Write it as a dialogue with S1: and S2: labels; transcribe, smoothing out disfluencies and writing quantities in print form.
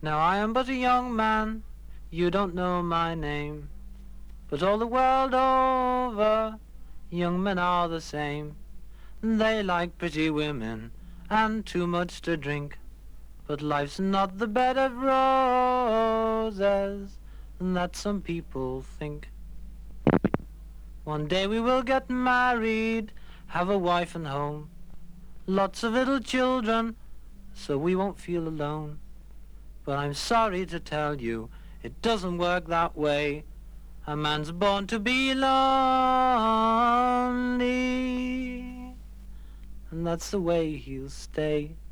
S1: Now I am but a young man, you don't know my name, but all the world over, young men are the same. They like pretty women and too much to drink, but life's not the bed of roses that some people think. One day we will get married, have a wife and home, lots of little children, so we won't feel alone. But I'm sorry to tell you, it doesn't work that way. A man's born to be lonely, and that's the way he'll stay.